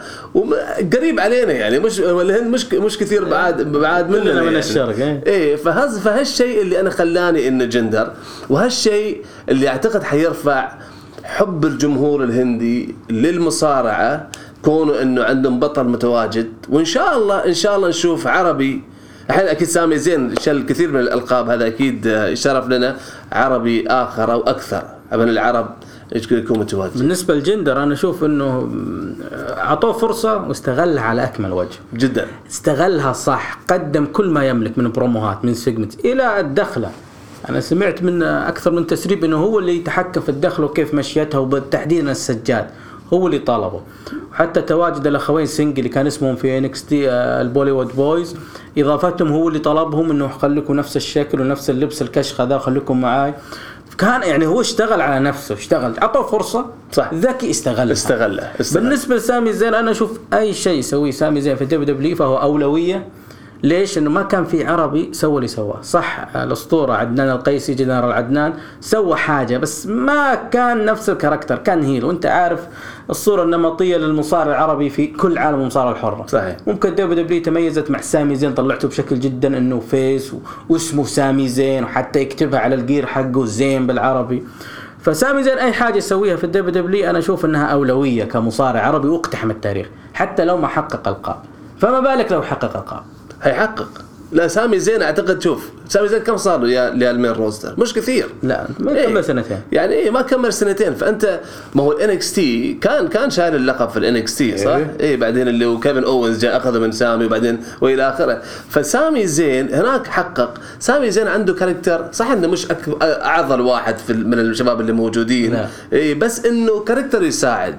S2: وقريب علينا يعني مش الهند مش مش كثير بعاد بعاد مننا
S1: من
S2: يعني.
S1: الشرق
S2: ايه. فهذا فهالشيء اللي انا خلاني انه جندر، وهالشيء اللي اعتقد حيرفع حب الجمهور الهندي للمصارعه، كونه انه عندهم بطل متواجد. وان شاء الله ان شاء الله نشوف عربي. الحين اكيد سامي زين شل كثير من الالقاب، هذا اكيد شرف لنا. عربي اخر او اكثر من العرب يكون متواجد.
S1: بالنسبه للجندر انا اشوف انه اعطوه فرصه واستغلها على اكمل وجه
S2: جدا.
S1: استغلها صح، قدم كل ما يملك من بروموهات من سيجمنت الى الدخله. انا سمعت من اكثر من تسريب انه هو اللي يتحكم في الدخل وكيف مشيتها، وبالتحديد السجاد هو اللي طالبه. وحتى تواجد الاخوين سينج اللي كان اسمهم في إن إكس تي البوليوود بويز، اضافتهم هو اللي طلبهم انه خليكم نفس الشكل ونفس اللبس الكشخه ذا، خليكم معاي. كان يعني هو اشتغل على نفسه، اشتغل عطوا فرصة
S2: صح،
S1: ذكي استغلها
S2: استغلها.
S1: بالنسبة لسامي زين أنا أشوف أي شيء يسويه سامي زين في دبليو دبليو فهو أولوية. ليش؟ إنه ما كان في عربي سوى اللي سواه. صح الأسطورة عدنان القيسي جنرال عدنان سوى حاجة، بس ما كان نفس الكاركتر، كان هيل. وأنت عارف الصورة النمطية للمصارع العربي في كل عالم المصارعة الحرة.
S2: صحيح.
S1: ممكن دبليو دبليو تميزت مع سامي زين، طلعته بشكل جدا إنه فيس واسمه سامي زين، وحتى يكتبها على الجير حقه زين بالعربي. فسامي زين أي حاجة يسويها في الدبليو دبليو أنا أشوف أنها أولوية كمصارع عربي واقتحم التاريخ، حتى لو ما حقق ألقاب. فما بالك لو حقق ألقاب؟
S2: هيحقق. لا سامي زين اعتقد، شوف سامي زين كم صار له للمين روستر؟ مش كثير.
S1: لا ما كمل إيه؟ سنتين
S2: يعني ايه ما كمل سنتين. فانت ما هو الان اكس تي كان كان شايل اللقب في الان اكس تي صح؟ ايه, إيه بعدين اللي هو كيفن اوينز جاء اخذه من سامي وبعدين والى اخره. فسامي زين هناك حقق. سامي زين عنده كاركتر صح انه مش اعظم واحد في من الشباب اللي موجودين لا. ايه بس انه كاركتر يساعد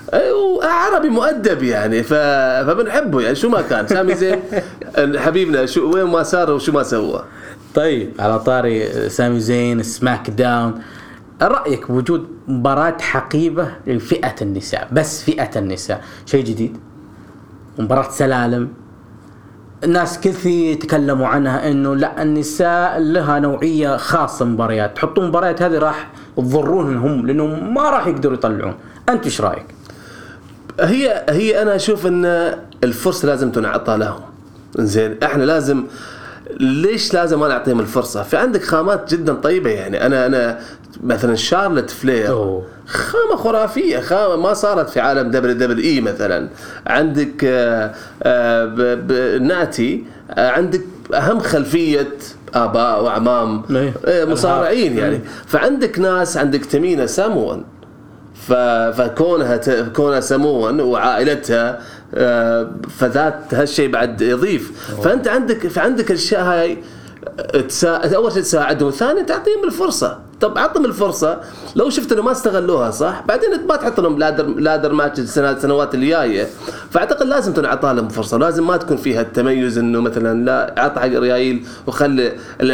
S2: وعربي مؤدب يعني ف... فبنحبه يعني شو ما كان سامي زين حبيبنا شو وين ما صار وشو ما سوى.
S1: طيب على طاري سامي زين سماك داون، رأيك بوجود مباراة حقيبة لفئة النساء، بس فئة النساء شيء جديد، مباراة سلالم الناس كثير يتكلموا عنها انه لا النساء لها نوعية خاصة مباريات، تحطوا مباريات هذه راح تضرونهم هم لانهم ما راح يقدروا يطلعون. انت ايش رايك؟
S2: هي هي انا اشوف ان الفرصه لازم تنعطى لهم. زين احنا لازم ليش لازم ما نعطيهم الفرصه؟ في عندك خامات جدا طيبه يعني انا انا مثلا شارلت فلير أوه. خامه خرافيه، خامه ما صارت في عالم دبليو دبليو اي. مثلا عندك آآ آآ ناتي، عندك اهم خلفيه اباء واعمام مصارعين يعني. فعندك ناس، عندك تمينة سامون فكونها كونها سمون وعائلتها فذات هالشيء بعد يضيف. فأنت عندك فعندك الأشياء هاي تساعد، أول شيء تساعدهم، ثاني تعطيهم الفرصة. طب عطهم الفرصة، لو شفت إنه ما استغلوها صح بعدين ما تحط لهم لادر لادر ماتش السنوات السنوات اللي جاية. فأعتقد لازم تنعطى لهم فرصة، لازم ما تكون فيها التميز إنه مثلا لا عطى حق ريايل وخلي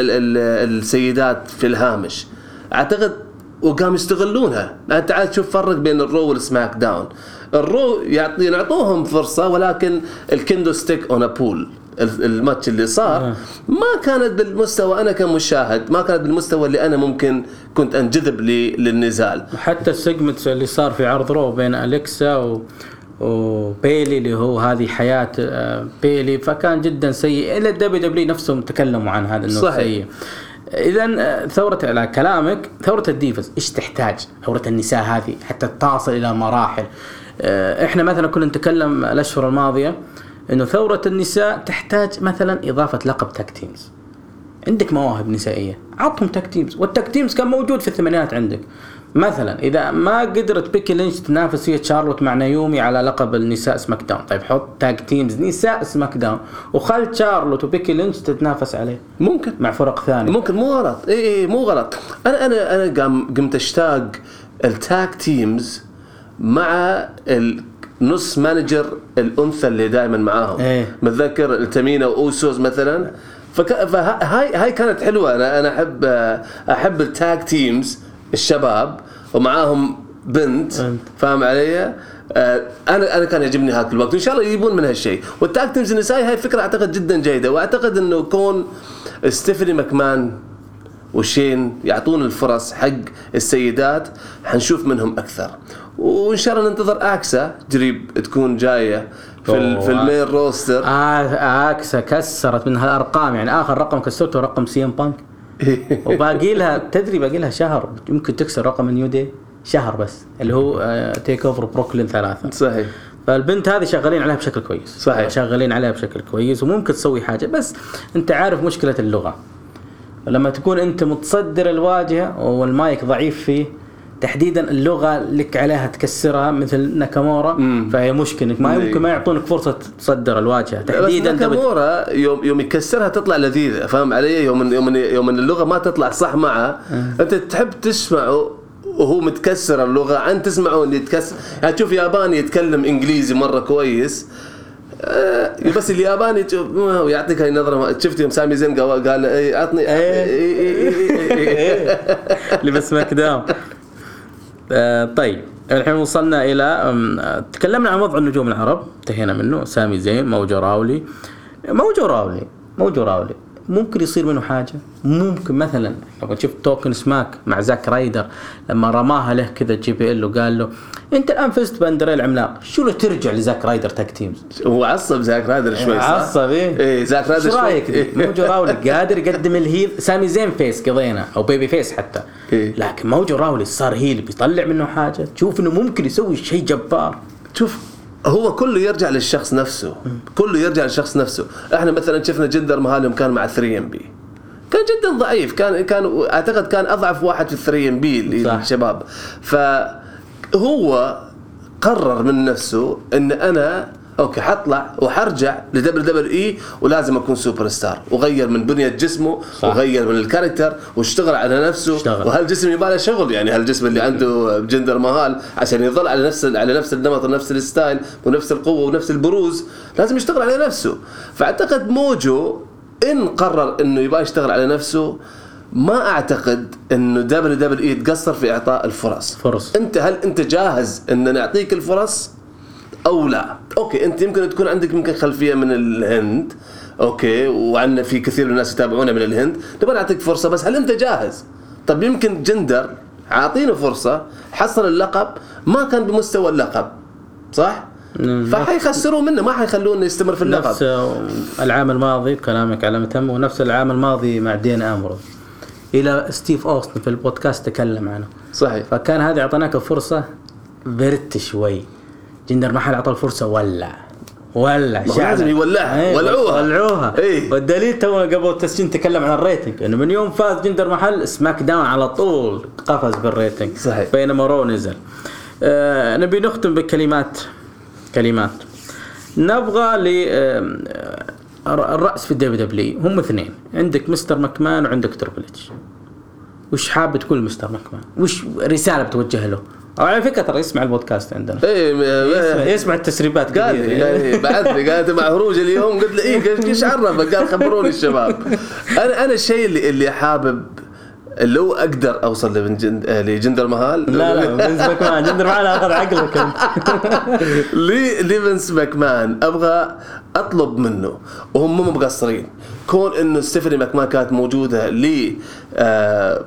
S2: السيدات في الهامش. أعتقد وقام يستغلونها. يعني تعال تشوف فرق بين الرو والسماك داون. الرو يعطي يعطوهم فرصة، ولكن الكندو ستيك اون بول الماتش اللي صار ما كانت بالمستوى، انا كمشاهد ما كانت بالمستوى اللي انا ممكن كنت انجذب للنزال.
S1: حتى السيجمنت اللي صار في عرض رو بين أليكسا و وبيلي اللي هو هذه حياة بيلي فكان جدا سيء. إلا الدبليو دبليو نفسهم تكلموا عن هذا انه سيء. إذن ثورة على كلامك ثورة الديفز إيش تحتاج؟ ثورة النساء هذه حتى تصل إلى مراحل. إحنا مثلا كنا نتكلم الأشهر الماضية إنه ثورة النساء تحتاج مثلا إضافة لقب تاك تيمز. عندك مواهب نسائية عطهم تاك تيمز، والتاك تيمز كان موجود في الثمانينات عندك. مثلا إذا ما قدرت بيكي لينش تنافس هي شارلوت مع نايومي على لقب النساء سماك داون، طيب حط تاج تيمز نساء سماك داون وخل شارلوت وبيكي لينش تتنافس عليه.
S2: ممكن
S1: مع فرق ثانية،
S2: ممكن مو غلط. إيه إيه مو غلط. أنا أنا أنا قام قمت أشتاق التاج تيمز مع النص مانجر الأنثى اللي دائما معاهم.
S1: إيه.
S2: متذكر التمينة وأوسوس مثلا. فك... فهاي هاي كانت حلوة. أنا أنا أحب أحب التاج تيمز الشباب ومعاهم بنت. فاهم علي؟ آه انا انا كان يعجبني هاك الوقت، وان شاء الله يجيبون من هالشيء. والتاج تيمز النسائي هاي فكره اعتقد جدا جيده، واعتقد انه كون ستيفاني ماكمان وشين يعطون الفرص حق السيدات حنشوف منهم اكثر. وان شاء الله ننتظر اكسا قريب تكون جايه في ال في المين روستر.
S1: آه اكسا كسرت من هالارقام، يعني اخر رقم كسرته رقم سي ام بانك وباقي لها تدري باقي لها شهر يمكن تكسر رقم نيو دي، شهر بس اللي هو تيك اوفر بروكلين ثلاثة.
S2: صحيح.
S1: فالبنت هذه شغالين عليها بشكل كويس.
S2: صحيح.
S1: شغالين عليها بشكل كويس وممكن تسوي حاجه، بس انت عارف مشكله اللغه لما تكون انت متصدر الواجهه والمايك ضعيف فيه تحديدا اللغه لك عليها تكسرها مثل ناكامورا، فهي مشكله ما يمكن ما يعطونك فرصه تصدر الواجهه تحديدا.
S2: ناكامورا يوم يوم يكسرها تطلع لذيذه، فاهم علي؟ يوم يوم يوم اللغه ما تطلع صح معه انت تحب تسمعه وهو متكسر اللغه عن تسمعه اللي يتكسر. يعني تشوف ياباني يتكلم انجليزي مره كويس آه بس الياباني ويعطيك هاي نظره. شفت يوم سامي زين قال اي اعطني
S1: اللي بس مكدام. آه طيب الحين وصلنا الى تكلمنا عن وضع النجوم العرب، انتهينا منه. سامي زين، موجو راولي موجو راولي موجو راولي ممكن يصير منه حاجة. ممكن مثلا لو شفت توكن سماك مع زاك رايدر لما رماها له كذا جي بي ال وقال له انت الان فزت باندري العملاق، شو له ترجع لزاك رايدر تاك تيمز.
S2: هو عصب زاك رايدر شوي صح؟
S1: عصب ايه,
S2: إيه زاك رايدر
S1: شو رايك دي؟ موجو راولي قادر يقدم الهيل. سامي زين فيس قضينا او بيبي فيس حتى إيه؟ لكن موجو راولي صار هيل بيطلع منه حاجة، تشوف انه ممكن يسوي شيء جبار.
S2: شوف هو كله يرجع للشخص نفسه، كله يرجع للشخص نفسه. احنا مثلا شفنا جندر مهال يوم كان مع ثري ام بي كان جدا ضعيف، كان كان اعتقد كان اضعف واحد في ثري ام بي للشباب. فهو قرر من نفسه ان انا اوكي حطلع وحرجع لدبل دبل اي ولازم اكون سوبر ستار، وغير من بنية جسمه صح. وغير من الكاركتر واشتغل على نفسه اشتغل. وهالجسم يبغى له شغل، يعني هالجسم اللي عنده جندر مهال عشان يظل على نفس على نفس النمط ونفس الستايل ونفس القوه ونفس البروز لازم يشتغل على نفسه. فاعتقد موجو ان قرر انه يبغى يشتغل على نفسه ما اعتقد انه دبل دبل اي تقصر في اعطاء الفرص.
S1: فرص.
S2: انت هل انت جاهز ان نعطيك الفرص او لا؟ اوكي انت يمكن تكون عندك يمكن خلفيه من الهند اوكي وعندنا في كثير من الناس يتابعونا من الهند، نبغى نعطيك فرصه بس هل انت جاهز؟ طب يمكن جندر عاطينه فرصه حصل اللقب ما كان بمستوى اللقب صح؟ فحيخسروا منه ما حيخلونه يستمر في اللقب.
S1: نفس العام الماضي كلامك على متم، ونفس العام الماضي مع دين امرو الى ستيف اوستن في البودكاست تكلم عنه
S2: صحيح.
S1: فكان هذه اعطيناك الفرصه برت شوي، جندر محل اعطى الفرصه ولا ولا
S2: لازم يولعها ايه ولعوها
S1: ولعوها ايه. والدليل تو قبل التسجيل تكلم عن الريتنج انه من يوم فاز جندر محل سماك داون على طول قفز بالريتنج
S2: صحيح.
S1: بينما رو نزل. آه نبي نختم بكلمات كلمات نبغى ل الرأس في الدبليو دبليو هم اثنين، عندك مستر ماكمان وعندك تريبل اتش. وش حاب تقول مستر ماكمان؟ وش رسالة بتوجه له؟ أو على فكرة ترى يسمع البودكاست عندنا
S2: ايه
S1: يسمع, يسمع التسريبات
S2: قال لي بعد لي قالت مع هروج اليوم قلت له ايه ايش عرفك؟ قال خبروني الشباب. انا انا الشيء اللي اللي حابب لو اقدر اوصل لجندر مهال
S1: لا لا فينس ماكمان جندر مهال اخذ عقلك انت
S2: لي ليفنس ماكمان ابغى اطلب منه وهم مو مقصرين كون انه ستيفاني ماكمان كانت موجوده ل آه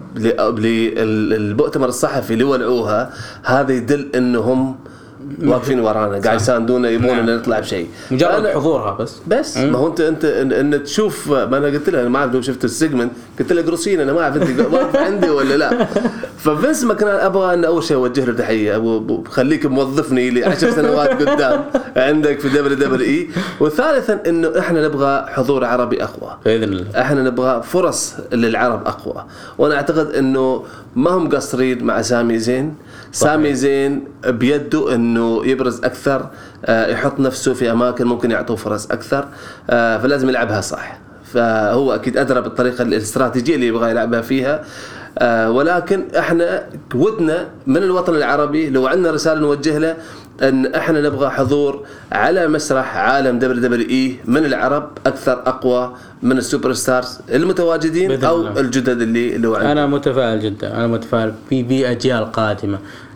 S2: للمؤتمر الصحفي اللي ولعوها، هذا يدل انهم واقفين ورانا قاعد يساندونا يبغون ان نطلع بشيء
S1: مجرد حضورها بس
S2: بس ما هو انت انت ان, إن تشوف ما انا قلت لها انا ما اعرف لو شفت السيجمنت قلت لها قروسين انا ما اعرف انت واقف عندي ولا لا. ففينس ماكمان ابغى ان اول شيء اوجه له تحيه، ابو خليك موظفني لي عشر سنوات قدام عندك في دبليو دبليو اي. وثالثا انه احنا نبغى حضور عربي اقوى
S1: باذن الله،
S2: احنا نبغى فرص للعرب اقوى. وانا اعتقد انه ما هم قصرين مع سامي زين. سامي زين بيده انه يبرز اكثر، يحط نفسه في اماكن ممكن يعطوه فرص اكثر، فلازم يلعبها صح. فهو اكيد ادرى بالطريقه الاستراتيجيه اللي يبغى يلعبها فيها. ولكن احنا ودنا من الوطن العربي لو عندنا رساله نوجه له ان احنا نبغى حضور على مسرح عالم دبليو دبليو اي من العرب اكثر اقوى من السوبر ستارز المتواجدين او الجدد اللي اللي
S1: انا متفائل جدا، انا متفائل في في اجيال قادمه.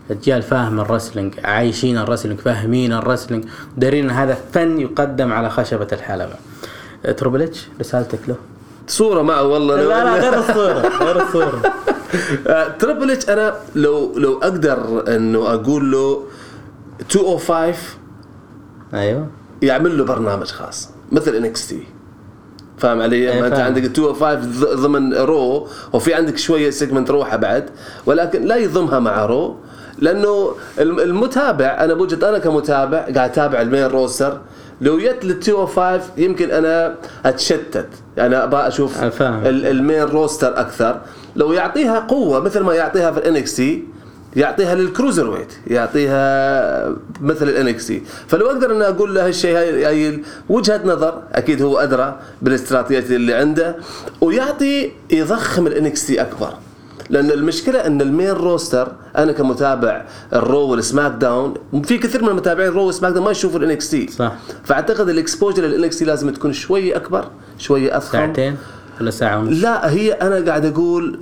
S1: أجيال فاهم الرسلينج، عايشين الرسلينج، فاهمين الرسلينج، دارين هذا فن يقدم على خشبة الحلبة. تريبل اتش رسالتك له؟
S2: صورة معه والله.
S1: لا لا غير الصورة غير الصورة.
S2: تريبل اتش أنا لو لو أقدر إنه أقول له مئتين وخمسة.
S1: أيوه.
S2: يعمل له برنامج خاص مثل إن إكس تي. فاهم علي؟
S1: أيه
S2: ما أنت عندك مئتين وخمسة ضمن رو، وفي عندك شوية سيجمنت روحة بعد، ولكن لا يضمها مع رو، لأنه المتابع أنا بوجد أنا كمتابع قاعد أتابع المين روستر، لو جت ل مئتين وخمسة يمكن أنا أتشتت، يعني أبغى أشوف المين روستر أكثر. لو يعطيها قوة مثل ما يعطيها في ال إن إكس تي، يعطيها للكروزر ويت، يعطيها مثل ال إن إكس تي. فلو أقدر أن أقول له هالشيء، هاي وجهة نظر، أكيد هو أدرى بالاستراتيجية اللي عنده، ويعطي يضخم ال إن إكس تي أكبر. لأن المشكلة أن المين روستر، أنا كمتابع الرو والسماك داون، في كثير من المتابعين الرو والسماك داون ما يشوفوا ال إن إكس تي.
S1: صح.
S2: فأعتقد الإكسبوجر لل إن إكس تي لازم تكون شوية أكبر، شوية أفخم.
S1: ساعتين ولا ساعة ونص؟
S2: لا، هي أنا قاعد أقول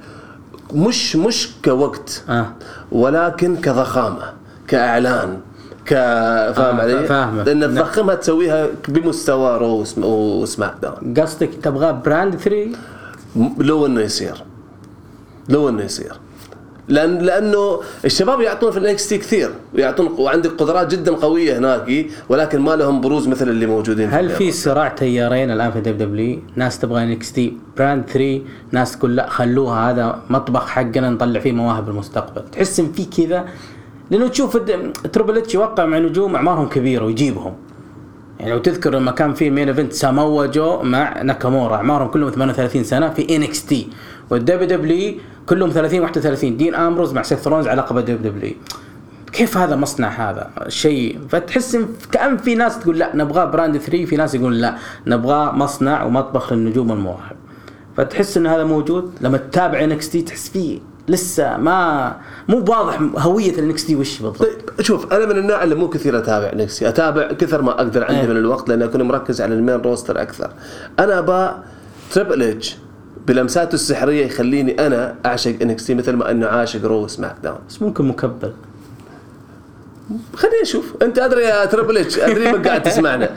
S2: مش مش كوقت
S1: آه.
S2: ولكن كضخامة، كإعلان، كفاهم
S1: آه
S2: علي؟
S1: فاهمة.
S2: لأن تضخمها تسويها بمستوى رو وسماك داون.
S1: قصدك تبغى براند ثري؟
S2: لو إنه يصير، لو إنه يصير، لأن لأنه الشباب يعطون في ال إن إكس تي كثير، ويعطون وعندك قدرات جدا قوية هناك، ولكن ما لهم بروز مثل اللي موجودين.
S1: هل في صراع تيارين الآن في دبليو دبليو؟ ناس تبغى إن إكس تي براند ثري، ناس تقول لا خلوها هذا مطبخ حقنا نطلع فيه مواهب المستقبل. تحس إن في كذا؟ لأنه تشوف تريبل اتش يوقع مع نجوم أعمارهم كبيرة ويجيبهم، يعني لو تذكر لما كان في مين ايفنت ساموا جو مع ناكامورا أعمارهم كلهم ثمانية وثلاثين سنة في إن إكس تي، والدبليو دبليو كلهم ثلاثين واحد وثلاثين، دين أمبروز مع سيث ثرونز على لقب دبليو دبليو. كيف هذا مصنع هذا الشيء؟ فتحس كأن في ناس تقول لا نبغى براند ثري، في ناس يقول لا نبغى مصنع ومطبخ للنجوم المواهب. فتحس ان هذا موجود لما تتابع إن إكس تي، تحس فيه لسه ما مو واضح هوية ال إن إكس تي وش بالضبط.
S2: طيب شوف، انا من النوع اللي مو كثير اتابع إن إكس تي، اتابع كثر ما اقدر عندي من الوقت، لان اكون مركز على المين روستر اكثر. انا ابى تريبل اتش بلمساته السحريه يخليني انا اعشق إن إكس تي مثل ما انه عاشق رو سماك داون.
S1: بس ممكن مكبل.
S2: خلينا نشوف، انت ادري يا تريبل اتش، ادري ما قاعد تسمعنا.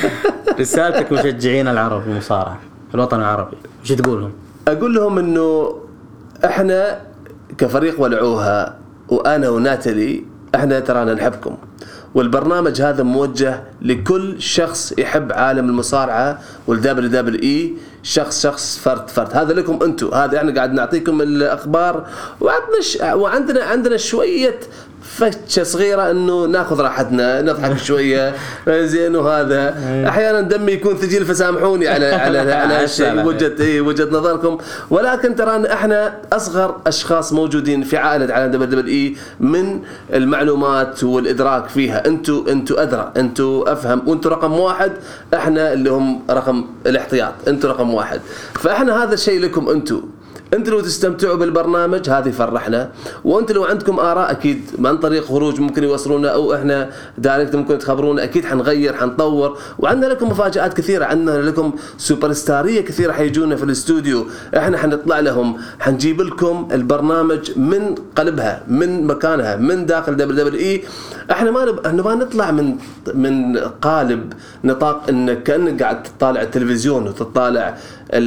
S1: رسالتك مشجعين العرب في المصارعه في الوطن العربي وش تقول لهم؟
S2: اقول لهم انه احنا كفريق ولعوها، وانا وناتالي احنا ترانا نحبكم، والبرنامج هذا موجه لكل شخص يحب عالم المصارعه والدبليو دبليو اي، شخص شخص فرد فرد. هذا لكم انتم، هذا احنا قاعد نعطيكم الاخبار، وعندنا وعندنا عندنا شويه فتشة صغيرة انه ناخذ راحتنا، نضحك شوية زين، وهذا احيانا دمي يكون ثقيل فسامحوني على على على هالشيء، وجهة وجهة نظركم. ولكن ترى احنا اصغر اشخاص موجودين في عائلة عالم دبليو دبليو اي من المعلومات والادراك فيها. انتوا انتوا ادرى، انتوا افهم، وانتوا رقم واحد، احنا اللي هم رقم الاحتياط، انتوا رقم واحد. فاحنا هذا الشيء لكم انتوا. انتوا لو تستمتعوا بالبرنامج هذه فرحنا، وانتوا لو عندكم آراء اكيد من طريق خروج ممكن يوصلونا، او احنا دايركت ممكن تخبرونا، اكيد حنغير حنطور، وعندنا لكم مفاجآت كثيرة، عندنا لكم سوبر ستارية كثيرة حيجونا في الاستوديو، احنا حنطلع لهم، حنجيب لكم البرنامج من قلبها، من مكانها، من داخل دبليو دبليو اي. احنا ما نب... نبغى نطلع من من قالب نطاق انك كأنك قاعد تطالع التلفزيون وتطالع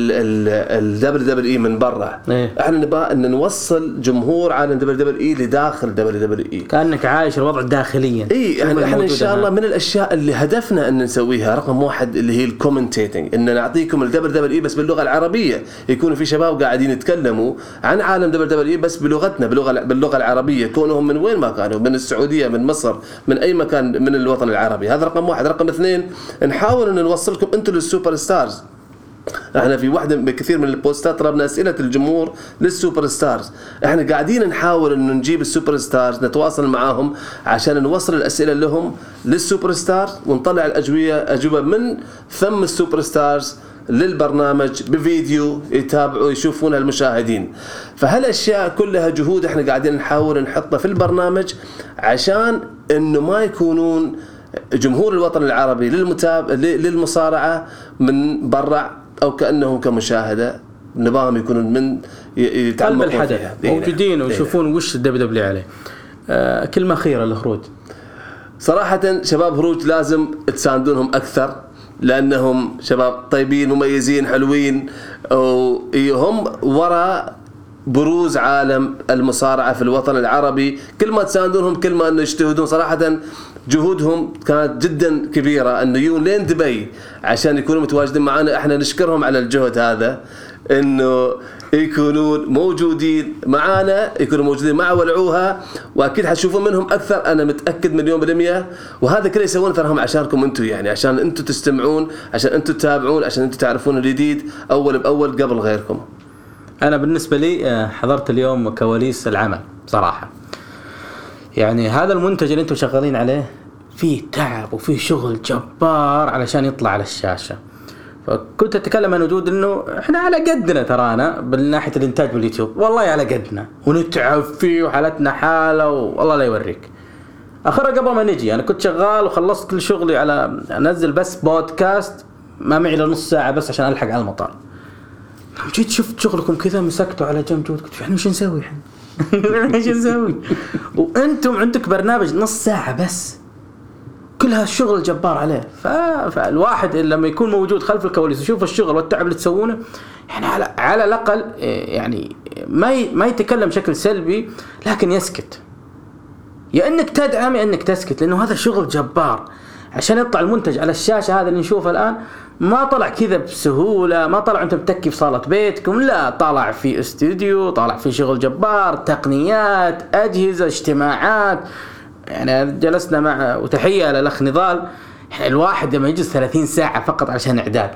S2: الدبليو دبليو اي من برا.
S1: إيه؟
S2: احنا نبغى ان نوصل جمهور عالم دبليو دبليو اي لداخل دبليو دبليو اي،
S1: كانك عايش الوضع داخليا.
S2: اي يعني احنا ان شاء الله من الاشياء اللي هدفنا ان نسويها رقم واحد اللي هي الكومنتيتنج، ان نعطيكم الدبليو دبليو اي بس باللغه العربيه، يكونوا في شباب قاعدين يتكلموا عن عالم دبليو دبليو اي بس بلغتنا، باللغه باللغه العربيه، كونهم من وين ما كانوا، من السعوديه، من مصر، من اي مكان من الوطن العربي. هذا رقم واحد. رقم اثنين، نحاول ان نوصلكم انتم للسوبر ستارز. احنا في واحدة بكثير من البوستات طلبنا اسئله الجمهور للسوبر ستارز، احنا قاعدين نحاول انه نجيب السوبر ستارز، نتواصل معاهم عشان نوصل الاسئله لهم للسوبر ستارز، ونطلع الاجوبه اجوبه من ثم السوبر ستارز للبرنامج بفيديو يتابعوا يشوفونها المشاهدين. فهالاشياء كلها جهود احنا قاعدين نحاول نحطها في البرنامج عشان انه ما يكونون جمهور الوطن العربي للمتابع للمصارعه من برا، او كانهم كمشاهده، نباهم يكونون من
S1: قلب الحدث موجودين ويشوفون وش الدبليو دبليو عليه. آه كلمة أخيرة للخروج.
S2: صراحة شباب هروج لازم تساندونهم أكثر، لأنهم شباب طيبين مميزين حلوين، وهم وراء بروز عالم المصارعة في الوطن العربي. كل ما تساندونهم كل ما أنه يجتهدون. صراحة جهودهم كانت جدا كبيرة أنه يجون لين دبي عشان يكونوا متواجدين معنا. احنا نشكرهم على الجهد هذا، انه يكونون موجودين معانا، يكونوا موجودين مع ولعوها، واكيد حتشوفون منهم اكثر انا متاكد مليون بالمية. وهذا كله يسوون تراهم عشانكم انتم، يعني عشان انتم تستمعون، عشان انتم تتابعون، عشان انتم تعرفون الجديد اول باول قبل غيركم.
S1: انا بالنسبه لي حضرت اليوم كواليس العمل صراحه. يعني هذا المنتج اللي انتم شغالين عليه فيه تعب وفيه شغل جبار علشان يطلع على الشاشه. فكنت اتكلم عن وجود انه احنا على قدنا ترانا بالناحيه الانتاج باليوتيوب، والله على قدنا ونتعب فيه وحالتنا حاله والله لا يوريك. اخرها قبل ما نجي انا كنت شغال وخلصت كل شغلي على انزل بس بودكاست، ما معي الا نص ساعه بس عشان الحق على المطار. جيت شفت شغلكم كذا مسكتوا على جنب جود، قلت احنا وش نسوي احنا؟ ايش نسوي؟ وانتم عندك برنامج نص ساعه بس كل هالشغل الجبار عليه. فالواحد لما يكون موجود خلف الكواليس ويشوف الشغل والتعب اللي تسوونه، يعني على على الاقل يعني ما ما يتكلم بشكل سلبي، لكن يسكت. يا انك تدعم يا انك تسكت، لانه هذا شغل جبار عشان يطلع المنتج على الشاشه. هذا اللي نشوفه الان ما طلع كذا بسهوله، ما طلع انت متكي في صاله بيتكم، لا طلع في استوديو، طلع في شغل جبار، تقنيات، اجهزه، اجتماعات. يعني جلسنا مع وتحيه للاخ نضال، الواحد لما يجلس ثلاثين ساعه فقط عشان اعداد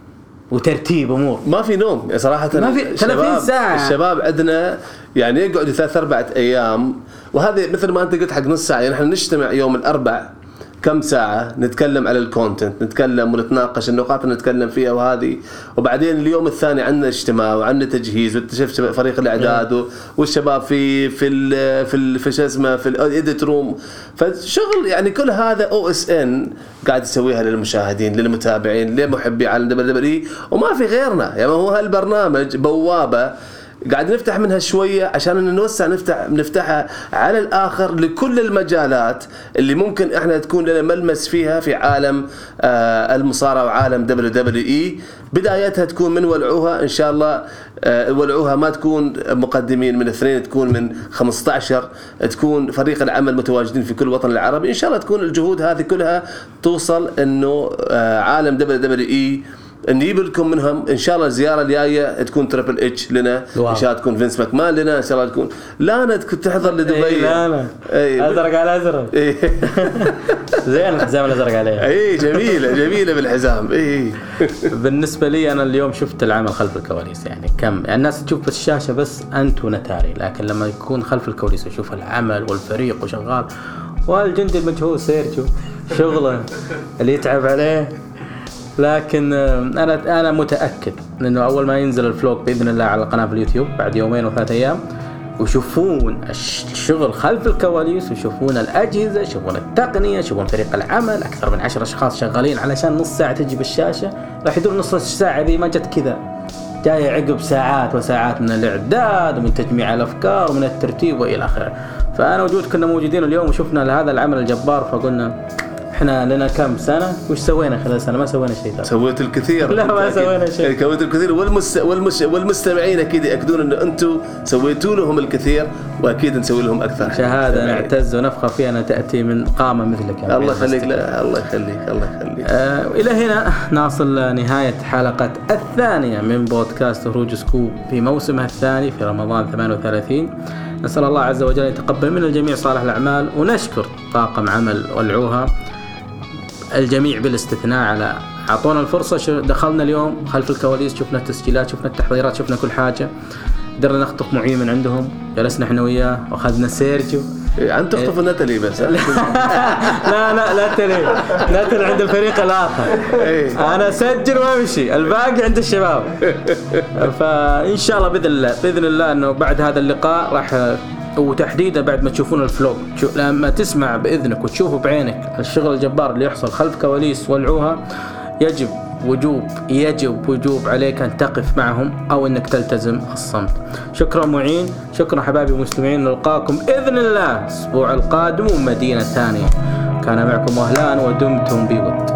S1: وترتيب امور،
S2: ما في نوم صراحه.
S1: ما في ثلاثين ساعه.
S2: الشباب عندنا يعني يقعدوا ثلاث اربعه ايام، وهذه مثل ما انت قلت حق نص ساعه. يعني احنا نجتمع يوم الاربع كم ساعة نتكلم على الكونتنت، نتكلم ونتناقش النقاط اللي نتكلم فيها وهذه، وبعدين اليوم الثاني عندنا اجتماع وعندنا تجهيز واكتشف فريق الاعداد والشباب في في ال في ال في شو اسمه في الايديت روم. فشغل يعني كل هذا او اس ان قاعد يسويها للمشاهدين للمتابعين لمحبي عالم دبليو دبليو اي، وما في غيرنا. يعني هو هالبرنامج بوابة قاعد نفتح منها شوية عشان نوسع، نفتح نفتحها على الآخر لكل المجالات اللي ممكن احنا تكون لنا ملمس فيها في عالم آه المصارعة وعالم دبليو دبليو اي. بدايتها تكون من ولعوها ان شاء الله. آه ولعوها ما تكون مقدمين من اثنين، تكون من خمسة عشر، تكون فريق العمل متواجدين في كل الوطن العربي. ان شاء الله تكون الجهود هذه كلها توصل انه آه عالم دبليو دبليو اي نجيب لكم منهم ان شاء الله. الزياره الجايه تكون تريبل اتش لنا، واو. ان شاء الله تكون فينس ماكمان لنا، ان شاء الله تكون لانا تحضر لدبي.
S1: اي لانا اي ازرق على ازرق. اي زين الحزام الازرق عليه.
S2: اي جميله جميله بالحزام. اي
S1: بالنسبه لي انا اليوم شفت العمل خلف الكواليس. يعني كم يعني الناس تشوف بالشاشه بس انت ونتاري، لكن لما يكون خلف الكواليس ويشوف العمل والفريق وشغال، والجندي المجهول سيرجيو شغله اللي يتعب عليه. لكن انا انا متاكد انه اول ما ينزل الفلوق باذن الله على القناه في اليوتيوب بعد يومين وثلاث ايام، ويشوفون الشغل خلف الكواليس، ويشوفون الاجهزه، يشوفون التقنيه، يشوفون فريق العمل، اكثر من عشر اشخاص شغالين علشان نص ساعه تجي بالشاشه. راح يدور نص ساعه ذي ما جت كذا، جايه عقب ساعات وساعات من الاعداد ومن تجميع الافكار ومن الترتيب والى اخره. فانا وجود كنا موجودين اليوم وشفنا هذا العمل الجبار، فقلنا احنا لنا كم سنه وش سوينا خلال سنه؟ ما سوينا شيء.
S2: سويت الكثير.
S1: لا ما سوينا شيء.
S2: سويت الكثير، والمس... والمس... والمستمعين اكيد ياكدون انه انتم سويتوا لهم الكثير، واكيد نسوي لهم اكثر.
S1: شهاده نعتز ونفخر فيها ان تاتي من قامه مثلك.
S2: يعني الله يخليك. لا الله يخليك الله يخليك.
S1: آه الى هنا نصل نهايه حلقه الثانيه من بودكاست هروج سكوب في موسمها الثاني في رمضان ثمانية وثلاثين. نسال الله عز وجل يتقبل من الجميع صالح الاعمال، ونشكر طاقم عمل ولعوها الجميع بالاستثناء على اعطونا الفرصه. دخلنا اليوم خلف الكواليس، شفنا التسجيلات، شفنا التحضيرات، شفنا كل حاجه. قدرنا نخطف معين من عندهم، جلسنا احنا وياه واخذنا سيرجيو.
S2: انت تخطف ناتالي بس.
S1: لا لا لا تلي لا تلي عند الفريق الاخر. انا اسجل وامشي، الباقي عند الشباب. فان شاء الله باذن الله باذن الله انه بعد هذا اللقاء راح، وتحديدا بعد ما تشوفون الفلوق، لما تسمع باذنك وتشوفوا بعينك الشغل الجبار اللي يحصل خلف كواليس ولعوها، يجب وجوب يجب وجوب عليك أن تقف معهم أو أنك تلتزم الصمت. شكرا معين، شكرا حبايبي المستمعين، نلقاكم بإذن الله الأسبوع القادم ومدينة ثانية. كان معكم وهلان ودمتم بود.